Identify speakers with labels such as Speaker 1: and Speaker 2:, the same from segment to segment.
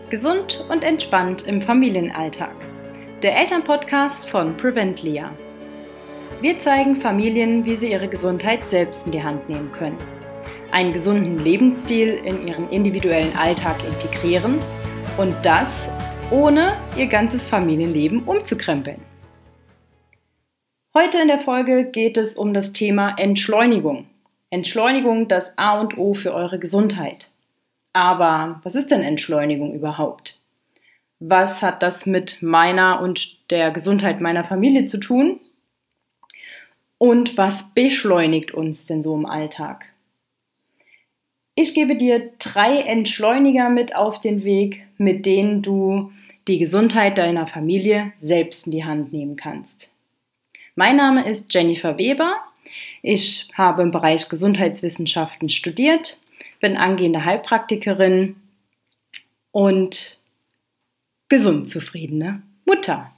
Speaker 1: Gesund und entspannt im Familienalltag. Der Elternpodcast von Preventlia. Wir zeigen Familien, wie sie ihre Gesundheit selbst in die Hand nehmen können, einen gesunden Lebensstil in ihren individuellen Alltag integrieren und das ohne ihr ganzes Familienleben umzukrempeln. Heute in der Folge geht es um das Thema Entschleunigung. Entschleunigung, das A und O für eure Gesundheit. Aber was ist denn Entschleunigung überhaupt? Was hat das mit meiner und der Gesundheit meiner Familie zu tun? Und was beschleunigt uns denn so im Alltag? Ich gebe dir 3 Entschleuniger mit auf den Weg, mit denen du die Gesundheit deiner Familie selbst in die Hand nehmen kannst. Mein Name ist Jennifer Weber. Ich habe im Bereich Gesundheitswissenschaften studiert, bin angehende Heilpraktikerin und gesund zufriedene Mutter.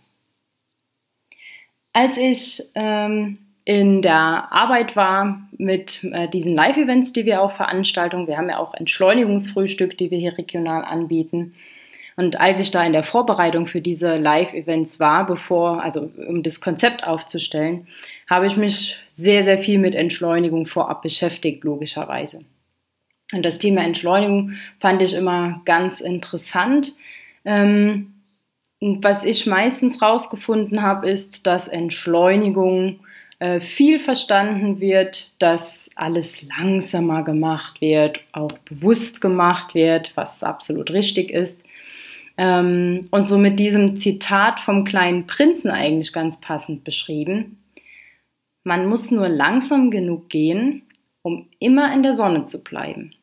Speaker 1: Als ich in der Arbeit war mit diesen Live-Events, die wir auch veranstalten, wir haben ja auch Entschleunigungsfrühstück, die wir hier regional anbieten. Und als ich da in der Vorbereitung für diese Live-Events war, um das Konzept aufzustellen, habe ich mich sehr, sehr viel mit Entschleunigung vorab beschäftigt, logischerweise. Und das Thema Entschleunigung fand ich immer ganz interessant. Was ich meistens rausgefunden habe, ist, dass Entschleunigung viel verstanden wird, dass alles langsamer gemacht wird, auch bewusst gemacht wird, was absolut richtig ist. Und so mit diesem Zitat vom kleinen Prinzen eigentlich ganz passend beschrieben. Man muss nur langsam genug gehen, um immer in der Sonne zu bleiben.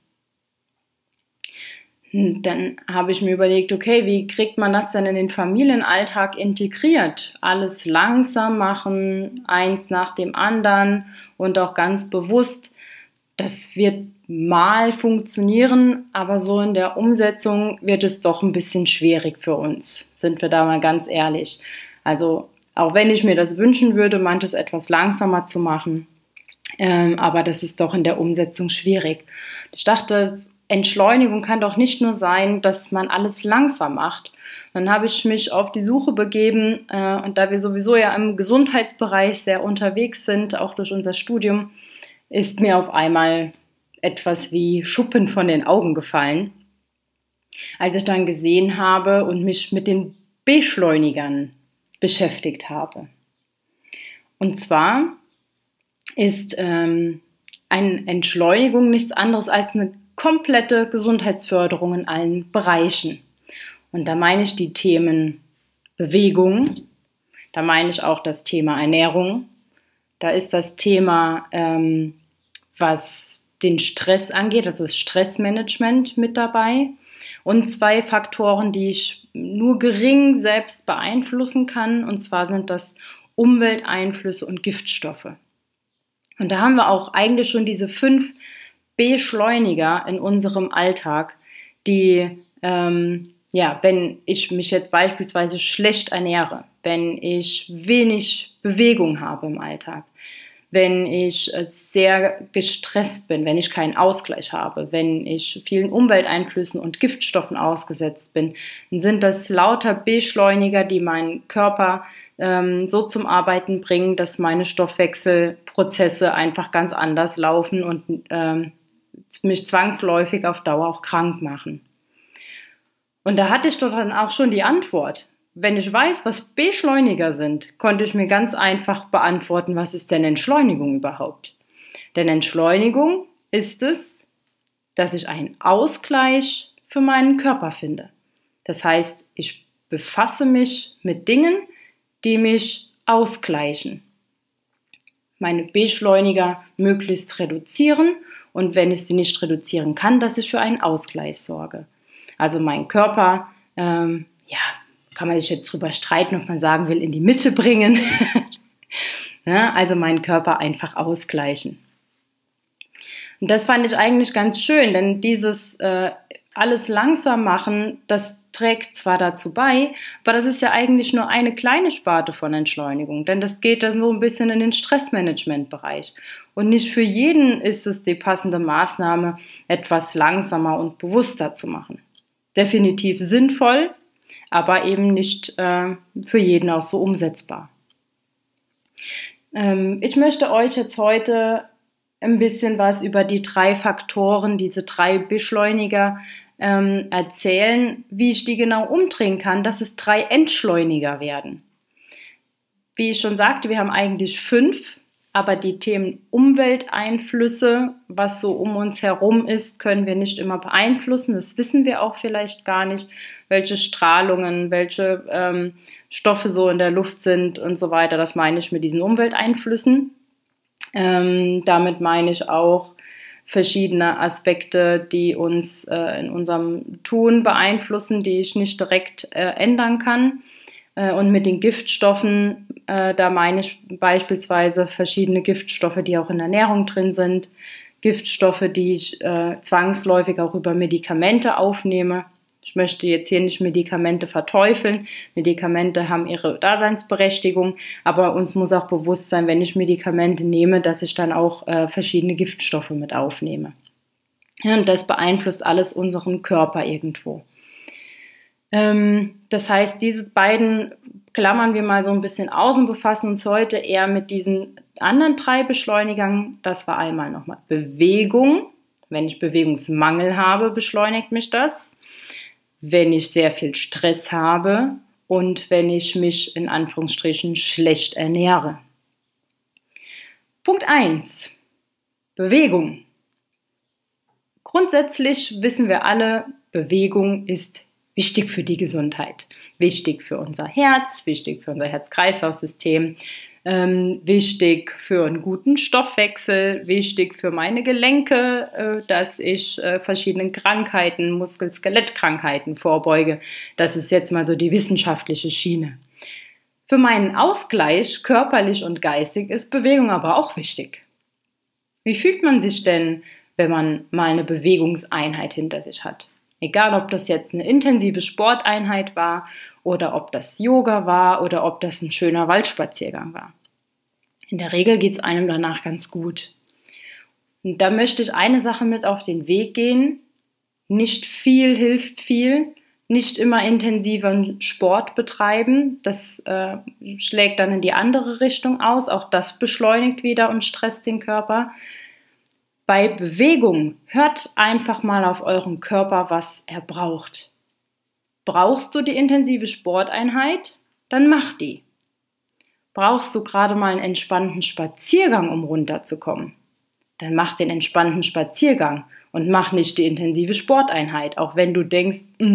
Speaker 1: Dann habe ich mir überlegt, okay, wie kriegt man das denn in den Familienalltag integriert? Alles langsam machen, eins nach dem anderen und auch ganz bewusst. Das wird mal funktionieren, aber so in der Umsetzung wird es doch ein bisschen schwierig für uns, sind wir da mal ganz ehrlich. Also auch wenn ich mir das wünschen würde, manches etwas langsamer zu machen, aber das ist doch in der Umsetzung schwierig. Ich dachte, Entschleunigung kann doch nicht nur sein, dass man alles langsam macht. Dann habe ich mich auf die Suche begeben und da wir sowieso ja im Gesundheitsbereich sehr unterwegs sind, auch durch unser Studium, ist mir auf einmal etwas wie Schuppen von den Augen gefallen, als ich dann gesehen habe und mich mit den Beschleunigern beschäftigt habe. Und zwar ist eine Entschleunigung nichts anderes als eine komplette Gesundheitsförderung in allen Bereichen. Und da meine ich die Themen Bewegung, da meine ich auch das Thema Ernährung, da ist das Thema, was den Stress angeht, also das Stressmanagement mit dabei und 2 Faktoren, die ich nur gering selbst beeinflussen kann, und zwar sind das Umwelteinflüsse und Giftstoffe. Und da haben wir auch eigentlich schon diese 5 Beschleuniger in unserem Alltag, die, wenn ich mich jetzt beispielsweise schlecht ernähre, wenn ich wenig Bewegung habe im Alltag, wenn ich sehr gestresst bin, wenn ich keinen Ausgleich habe, wenn ich vielen Umwelteinflüssen und Giftstoffen ausgesetzt bin, dann sind das lauter Beschleuniger, die meinen Körper so zum Arbeiten bringen, dass meine Stoffwechselprozesse einfach ganz anders laufen und mich zwangsläufig auf Dauer auch krank machen. Und da hatte ich doch dann auch schon die Antwort. Wenn ich weiß, was Beschleuniger sind, konnte ich mir ganz einfach beantworten, was ist denn Entschleunigung überhaupt? Denn Entschleunigung ist es, dass ich einen Ausgleich für meinen Körper finde. Das heißt, ich befasse mich mit Dingen, die mich ausgleichen. Meine Beschleuniger möglichst reduzieren und wenn ich sie nicht reduzieren kann, dass ich für einen Ausgleich sorge. Also mein Körper, kann man sich jetzt drüber streiten, ob man sagen will, in die Mitte bringen. Ja, also meinen Körper einfach ausgleichen. Und das fand ich eigentlich ganz schön, denn dieses alles langsam machen, das trägt zwar dazu bei, aber das ist ja eigentlich nur eine kleine Sparte von Entschleunigung, denn das geht dann so ein bisschen in den Stressmanagement-Bereich. Und nicht für jeden ist es die passende Maßnahme, etwas langsamer und bewusster zu machen. definitiv sinnvoll, aber eben nicht für jeden auch so umsetzbar. Ich möchte euch jetzt heute ein bisschen was über die 3 Faktoren, diese 3 Beschleuniger erzählen, wie ich die genau umdrehen kann, dass es 3 Entschleuniger werden. Wie ich schon sagte, wir haben eigentlich 5, aber die Themen Umwelteinflüsse, was so um uns herum ist, können wir nicht immer beeinflussen. Das wissen wir auch vielleicht gar nicht, welche Strahlungen, welche Stoffe so in der Luft sind und so weiter. Das meine ich mit diesen Umwelteinflüssen. Damit meine ich auch verschiedene Aspekte, die uns in unserem Tun beeinflussen, die ich nicht direkt ändern kann. Und mit den Giftstoffen, da meine ich beispielsweise verschiedene Giftstoffe, die auch in der Ernährung drin sind, Giftstoffe, die ich zwangsläufig auch über Medikamente aufnehme. Ich möchte jetzt hier nicht Medikamente verteufeln. Medikamente haben ihre Daseinsberechtigung, aber uns muss auch bewusst sein, wenn ich Medikamente nehme, dass ich dann auch verschiedene Giftstoffe mit aufnehme. Ja, und das beeinflusst alles unseren Körper irgendwo. Das heißt, diese beiden klammern wir mal so ein bisschen aus und befassen uns heute eher mit diesen anderen 3 Beschleunigern. Das war einmal nochmal Bewegung. Wenn ich Bewegungsmangel habe, beschleunigt mich das. Wenn ich sehr viel Stress habe und wenn ich mich in Anführungsstrichen schlecht ernähre. Punkt 1. Bewegung. Grundsätzlich wissen wir alle, Bewegung ist wichtig für die Gesundheit, wichtig für unser Herz, wichtig für unser Herz-Kreislauf-System, wichtig für einen guten Stoffwechsel, wichtig für meine Gelenke, dass ich verschiedenen Krankheiten, Muskel-Skelettkrankheiten vorbeuge. Das ist jetzt mal so die wissenschaftliche Schiene. Für meinen Ausgleich, körperlich und geistig, ist Bewegung aber auch wichtig. Wie fühlt man sich denn, wenn man mal eine Bewegungseinheit hinter sich hat? Egal, ob das jetzt eine intensive Sporteinheit war oder ob das Yoga war oder ob das ein schöner Waldspaziergang war. In der Regel geht es einem danach ganz gut. Und da möchte ich eine Sache mit auf den Weg gehen. Nicht viel hilft viel. Nicht immer intensiven Sport betreiben. Das schlägt dann in die andere Richtung aus. Auch das beschleunigt wieder und stresst den Körper. Bei Bewegung hört einfach mal auf euren Körper, was er braucht. Brauchst du die intensive Sporteinheit? Dann mach die. Brauchst du gerade mal einen entspannten Spaziergang, um runterzukommen? Dann mach den entspannten Spaziergang und mach nicht die intensive Sporteinheit, auch wenn du denkst,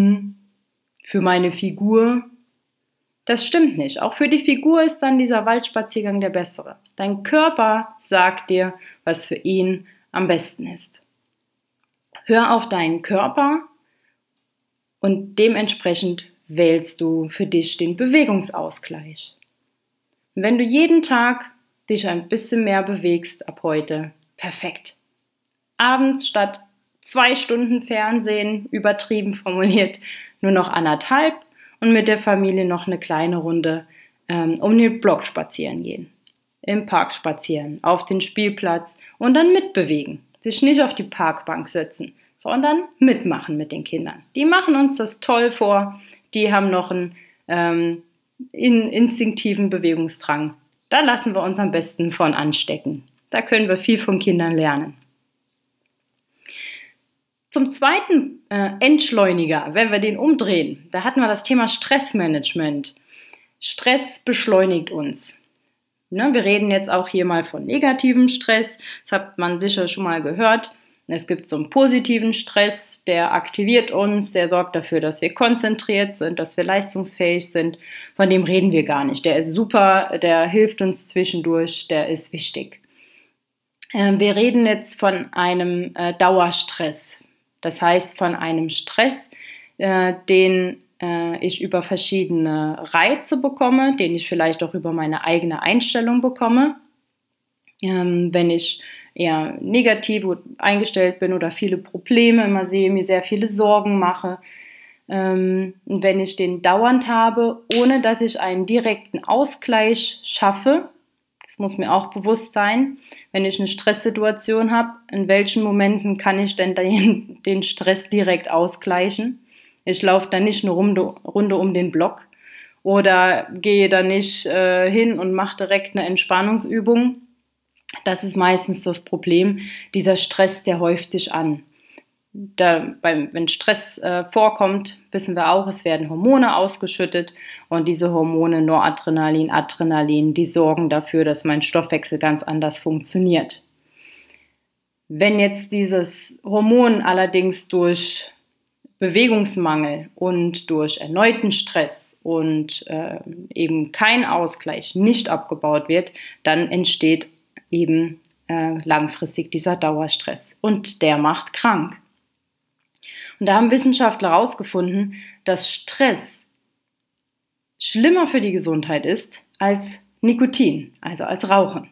Speaker 1: für meine Figur, das stimmt nicht. Auch für die Figur ist dann dieser Waldspaziergang der bessere. Dein Körper sagt dir, was für ihn am besten ist. Hör auf deinen Körper und dementsprechend wählst du für dich den Bewegungsausgleich. Und wenn du jeden Tag dich ein bisschen mehr bewegst ab heute, perfekt. Abends statt 2 Stunden Fernsehen, übertrieben formuliert, nur noch 1,5 und mit der Familie noch eine kleine Runde um den Block spazieren gehen. Im Park spazieren, auf den Spielplatz und dann mitbewegen. Sich nicht auf die Parkbank setzen, sondern mitmachen mit den Kindern. Die machen uns das toll vor. Die haben noch einen instinktiven Bewegungsdrang. Da lassen wir uns am besten von anstecken. Da können wir viel von Kindern lernen. Zum zweiten Entschleuniger, wenn wir den umdrehen, da hatten wir das Thema Stressmanagement. Stress beschleunigt uns. Wir reden jetzt auch hier mal von negativem Stress. Das hat man sicher schon mal gehört. Es gibt so einen positiven Stress, der aktiviert uns, der sorgt dafür, dass wir konzentriert sind, dass wir leistungsfähig sind. Von dem reden wir gar nicht. Der ist super, der hilft uns zwischendurch, der ist wichtig. Wir reden jetzt von einem Dauerstress. Das heißt von einem Stress, den ich über verschiedene Reize bekomme, den ich vielleicht auch über meine eigene Einstellung bekomme. Wenn ich eher negativ eingestellt bin oder viele Probleme immer sehe, mir sehr viele Sorgen mache, wenn ich den dauernd habe, ohne dass ich einen direkten Ausgleich schaffe, das muss mir auch bewusst sein, wenn ich eine Stresssituation habe, in welchen Momenten kann ich denn den Stress direkt ausgleichen? Ich laufe da nicht eine Runde um den Block oder gehe da nicht hin und mache direkt eine Entspannungsübung. Das ist meistens das Problem. Dieser Stress, der häuft sich an. Wenn Stress vorkommt, wissen wir auch, es werden Hormone ausgeschüttet und diese Hormone Noradrenalin, Adrenalin, die sorgen dafür, dass mein Stoffwechsel ganz anders funktioniert. Wenn jetzt dieses Hormon allerdings durch Bewegungsmangel und durch erneuten Stress und eben kein Ausgleich nicht abgebaut wird, dann entsteht eben langfristig dieser Dauerstress und der macht krank. Und da haben Wissenschaftler herausgefunden, dass Stress schlimmer für die Gesundheit ist als Nikotin, also als Rauchen.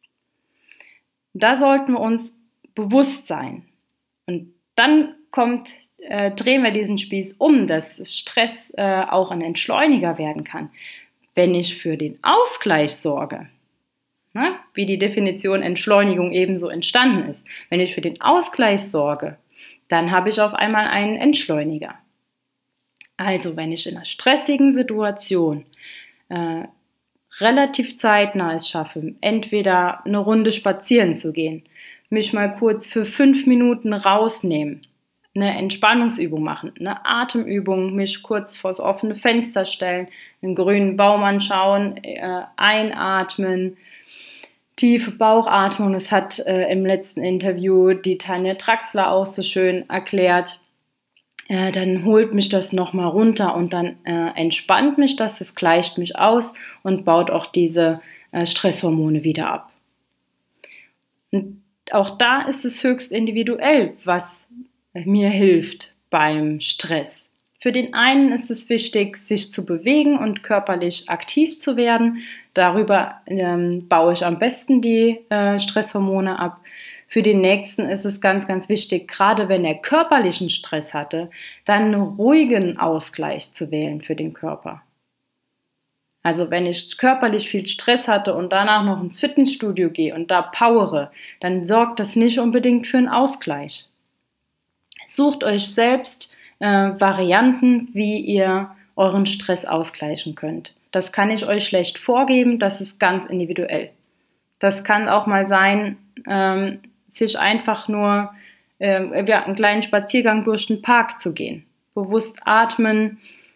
Speaker 1: Da sollten wir uns bewusst sein. Und dann drehen wir diesen Spieß um, dass Stress auch ein Entschleuniger werden kann, wenn ich für den Ausgleich sorge. Na, wie die Definition Entschleunigung ebenso entstanden ist. Wenn ich für den Ausgleich sorge, dann habe ich auf einmal einen Entschleuniger. Also wenn ich in einer stressigen Situation relativ zeitnah es schaffe, entweder eine Runde spazieren zu gehen, mich mal kurz für 5 Minuten rausnehmen, eine Entspannungsübung machen, eine Atemübung, mich kurz vors offene Fenster stellen, einen grünen Baum anschauen, einatmen, tiefe Bauchatmung. Das hat im letzten Interview die Tanja Traxler auch so schön erklärt. Dann holt mich das nochmal runter und dann entspannt mich das, es gleicht mich aus und baut auch diese Stresshormone wieder ab. Und auch da ist es höchst individuell, was mir hilft beim Stress. Für den einen ist es wichtig, sich zu bewegen und körperlich aktiv zu werden. Darüber baue ich am besten die Stresshormone ab. Für den nächsten ist es ganz, ganz wichtig, gerade wenn er körperlichen Stress hatte, dann einen ruhigen Ausgleich zu wählen für den Körper. Also wenn ich körperlich viel Stress hatte und danach noch ins Fitnessstudio gehe und da powere, dann sorgt das nicht unbedingt für einen Ausgleich. Sucht euch selbst Varianten, wie ihr euren Stress ausgleichen könnt. Das kann ich euch schlecht vorgeben, das ist ganz individuell. Das kann auch mal sein, sich einfach nur einen kleinen Spaziergang durch den Park zu gehen. Bewusst atmen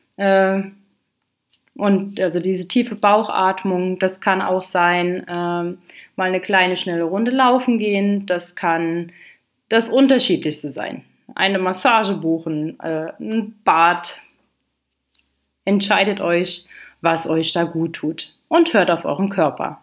Speaker 1: und also diese tiefe Bauchatmung, das kann auch sein, mal eine kleine schnelle Runde laufen gehen, das kann das Unterschiedlichste sein. Eine Massage buchen, ein Bad. Entscheidet euch, was euch da gut tut und hört auf euren Körper.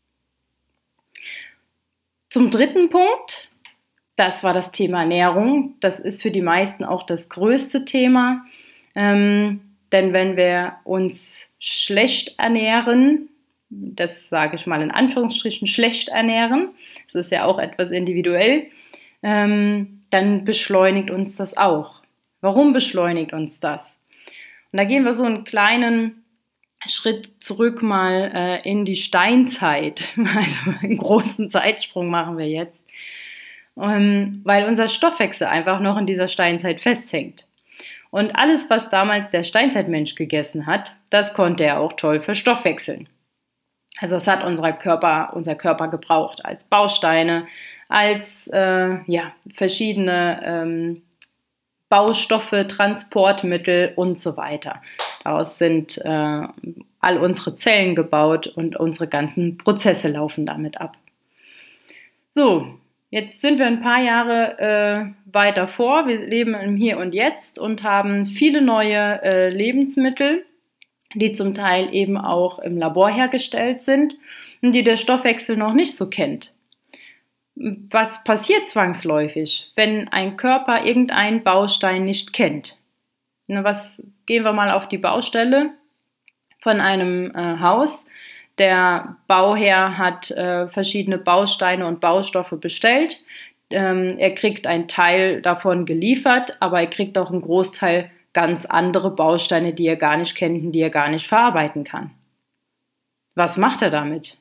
Speaker 1: Zum dritten Punkt, das war das Thema Ernährung. Das ist für die meisten auch das größte Thema, denn wenn wir uns schlecht ernähren, das sage ich mal in Anführungsstrichen schlecht ernähren, das ist ja auch etwas individuell, dann beschleunigt uns das auch. Warum beschleunigt uns das? Und da gehen wir so einen kleinen Schritt zurück mal in die Steinzeit. Also einen großen Zeitsprung machen wir jetzt. Weil unser Stoffwechsel einfach noch in dieser Steinzeit festhängt. Und alles, was damals der Steinzeitmensch gegessen hat, das konnte er auch toll verstoffwechseln. Also das hat unser Körper gebraucht als Bausteine, als verschiedene Baustoffe, Transportmittel und so weiter. Daraus sind all unsere Zellen gebaut und unsere ganzen Prozesse laufen damit ab. So, jetzt sind wir ein paar Jahre weiter vor. Wir leben im Hier und Jetzt und haben viele neue Lebensmittel, die zum Teil eben auch im Labor hergestellt sind und die der Stoffwechsel noch nicht so kennt. Was passiert zwangsläufig, wenn ein Körper irgendeinen Baustein nicht kennt? Gehen wir mal auf die Baustelle von einem Haus. Der Bauherr hat verschiedene Bausteine und Baustoffe bestellt. Er kriegt einen Teil davon geliefert, aber er kriegt auch einen Großteil ganz andere Bausteine, die er gar nicht kennt und die er gar nicht verarbeiten kann. Was macht er damit?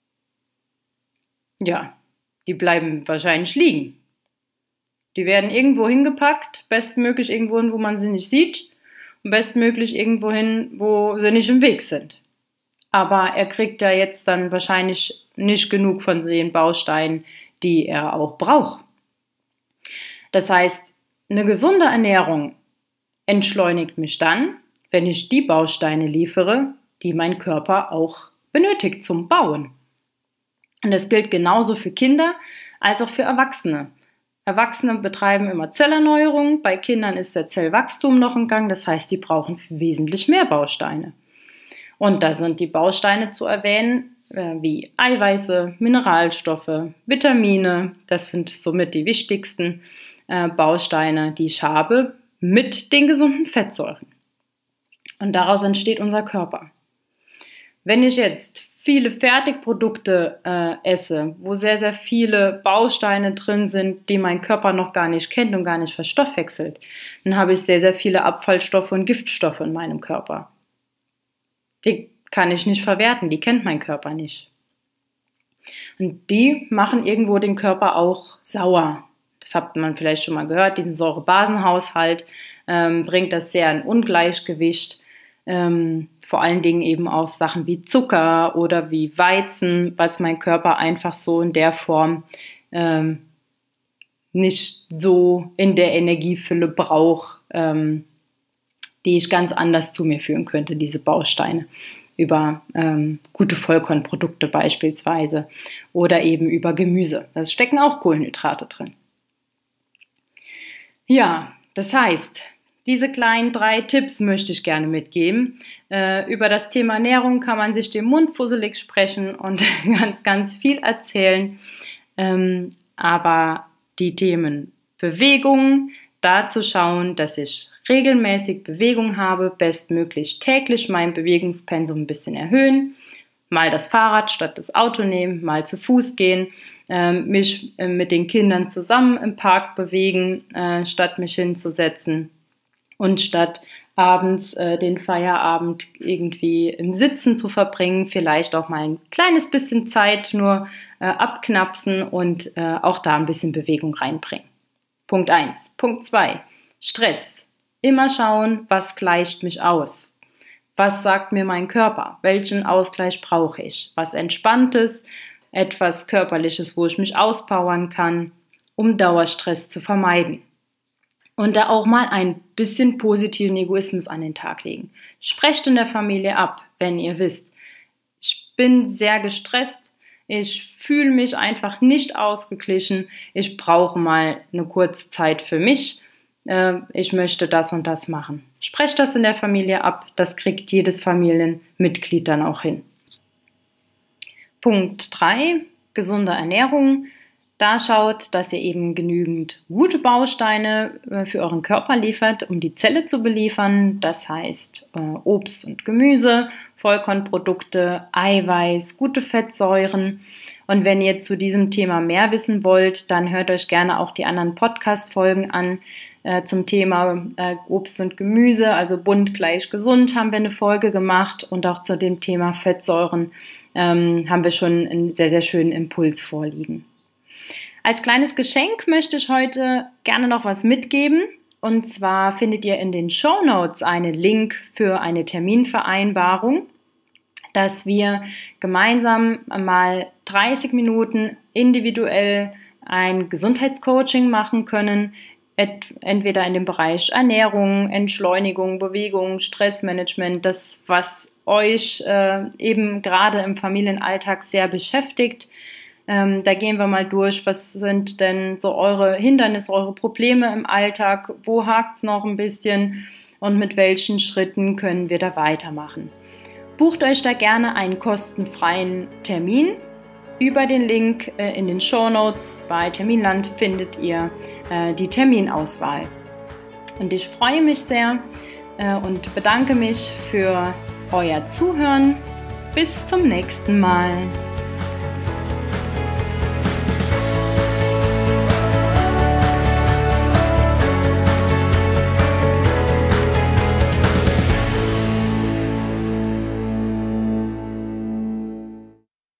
Speaker 1: Ja, die bleiben wahrscheinlich liegen. Die werden irgendwo hingepackt, bestmöglich irgendwo hin, wo man sie nicht sieht. bestmöglich irgendwo hin, wo sie nicht im Weg sind. Aber er kriegt ja jetzt dann wahrscheinlich nicht genug von den Bausteinen, die er auch braucht. Das heißt, eine gesunde Ernährung entschleunigt mich dann, wenn ich die Bausteine liefere, die mein Körper auch benötigt zum Bauen. Und das gilt genauso für Kinder als auch für Erwachsene. Erwachsene betreiben immer Zellerneuerung, bei Kindern ist der Zellwachstum noch im Gang, das heißt, die brauchen wesentlich mehr Bausteine. Und da sind die Bausteine zu erwähnen, wie Eiweiße, Mineralstoffe, Vitamine, das sind somit die wichtigsten Bausteine, die ich habe, mit den gesunden Fettsäuren. Und daraus entsteht unser Körper. Wenn ich jetzt viele Fertigprodukte esse, wo sehr, sehr viele Bausteine drin sind, die mein Körper noch gar nicht kennt und gar nicht verstoffwechselt, dann habe ich sehr, sehr viele Abfallstoffe und Giftstoffe in meinem Körper. Die kann ich nicht verwerten, die kennt mein Körper nicht. Und die machen irgendwo den Körper auch sauer. Das hat man vielleicht schon mal gehört, diesen Säure-Basen-Haushalt bringt das sehr in Ungleichgewicht. Vor allen Dingen eben auch Sachen wie Zucker oder wie Weizen, was mein Körper einfach so in der Form nicht so in der Energiefülle braucht, die ich ganz anders zu mir führen könnte, diese Bausteine. Über gute Vollkornprodukte beispielsweise oder eben über Gemüse. Da stecken auch Kohlenhydrate drin. Ja, das heißt, diese kleinen 3 Tipps möchte ich gerne mitgeben. Über das Thema Ernährung kann man sich den Mund fusselig sprechen und ganz, ganz viel erzählen. Aber die Themen Bewegung, da zu schauen, dass ich regelmäßig Bewegung habe, bestmöglich täglich mein Bewegungspensum ein bisschen erhöhen, mal das Fahrrad statt das Auto nehmen, mal zu Fuß gehen, mich mit den Kindern zusammen im Park bewegen, statt mich hinzusetzen und statt abends den Feierabend irgendwie im Sitzen zu verbringen, vielleicht auch mal ein kleines bisschen Zeit nur abknapsen und auch da ein bisschen Bewegung reinbringen. Punkt 1. Punkt 2. Stress. Immer schauen, was gleicht mich aus. Was sagt mir mein Körper? Welchen Ausgleich brauche ich? Was Entspanntes, etwas Körperliches, wo ich mich auspowern kann, um Dauerstress zu vermeiden. Und da auch mal ein bisschen positiven Egoismus an den Tag legen. Sprecht in der Familie ab, wenn ihr wisst, ich bin sehr gestresst, ich fühle mich einfach nicht ausgeglichen, ich brauche mal eine kurze Zeit für mich, ich möchte das und das machen. Sprecht das in der Familie ab, das kriegt jedes Familienmitglied dann auch hin. Punkt 3, gesunde Ernährung. Da schaut, dass ihr eben genügend gute Bausteine für euren Körper liefert, um die Zelle zu beliefern. Das heißt Obst und Gemüse, Vollkornprodukte, Eiweiß, gute Fettsäuren. Und wenn ihr zu diesem Thema mehr wissen wollt, dann hört euch gerne auch die anderen Podcast-Folgen an zum Thema Obst und Gemüse. Also bunt gleich gesund haben wir eine Folge gemacht und auch zu dem Thema Fettsäuren haben wir schon einen sehr, sehr schönen Impuls vorliegen. Als kleines Geschenk möchte ich heute gerne noch was mitgeben. Und zwar findet ihr in den Shownotes einen Link für eine Terminvereinbarung, dass wir gemeinsam mal 30 Minuten individuell ein Gesundheitscoaching machen können, entweder in dem Bereich Ernährung, Entschleunigung, Bewegung, Stressmanagement, das, was euch eben gerade im Familienalltag sehr beschäftigt. Da gehen wir mal durch, was sind denn so eure Hindernisse, eure Probleme im Alltag, wo hakt es noch ein bisschen und mit welchen Schritten können wir da weitermachen. Bucht euch da gerne einen kostenfreien Termin. Über den Link in den Shownotes bei Terminland findet ihr die Terminauswahl. Und ich freue mich sehr und bedanke mich für euer Zuhören. Bis zum nächsten Mal.